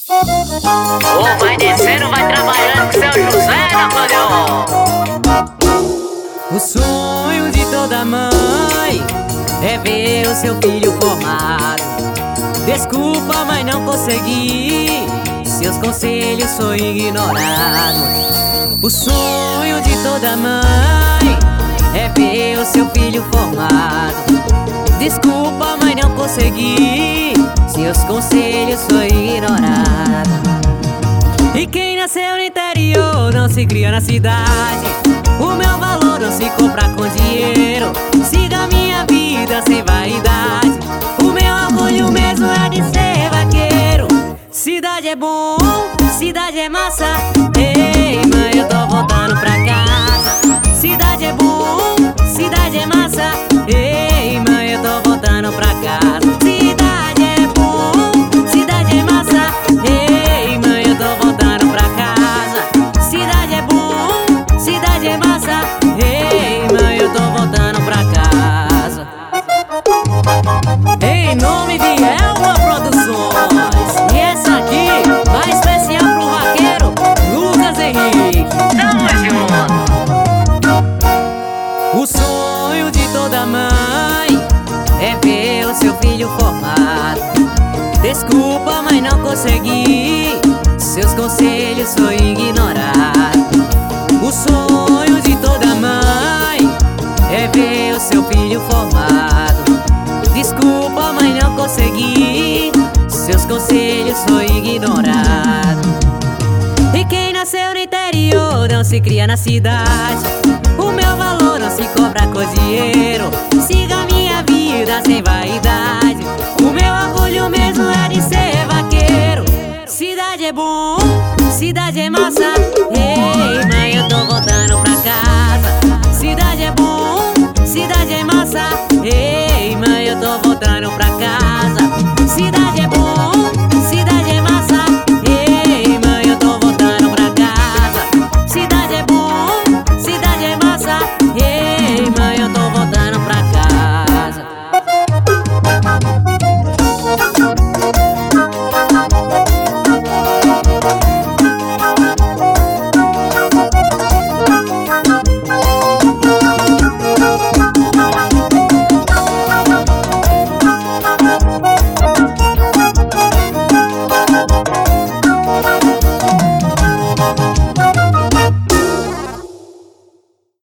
Ou vai descendo, vai trabalhando com seu José, Napoleão. O sonho de toda mãe é ver o seu filho formado. Desculpa, mas não consegui, seus conselhos sou ignorado. O sonho de toda mãe é ver o seu filho formado. Desculpa, mas não consegui, seus conselhos sou ignorado. E quem nasceu no interior não se cria na cidade. O meu valor não se compra com dinheiro. Siga minha vida sem vaidade. O meu orgulho mesmo é de ser vaqueiro. Cidade é bom, cidade é massa. Ei, mãe, eu tô voltando pra casa. Cidade é bom, cidade é massa. Ei, mãe, eu tô voltando pra casa. Cidade é bom, cidade é massa. Ei, mãe, eu tô voltando pra casa. Cidade é bom, cidade é massa. Ei, mãe, eu tô voltando pra casa. Em nome de Elma Produções. E essa aqui vai especial pro vaqueiro Lucas Henrique. Tamo junto. O sonho de toda mãe é ver o seu filho formado. Desculpa, mas não consegui, seus conselhos sou ignorado. O sonho de toda mãe é ver o seu filho formado. Desculpa, mas não consegui, seus conselhos sou ignorado. E quem nasceu no interior não se cria na cidade. O meu valor não se compra com dinheiro. Siga minha vida sem vaidade. O meu orgulho mesmo é de ser vaqueiro. Cidade é bom, cidade é massa. Ei, mãe, eu tô voltando pra casa. Cidade é bom, cidade é massa. Ei, mãe, eu tô voltando pra casa.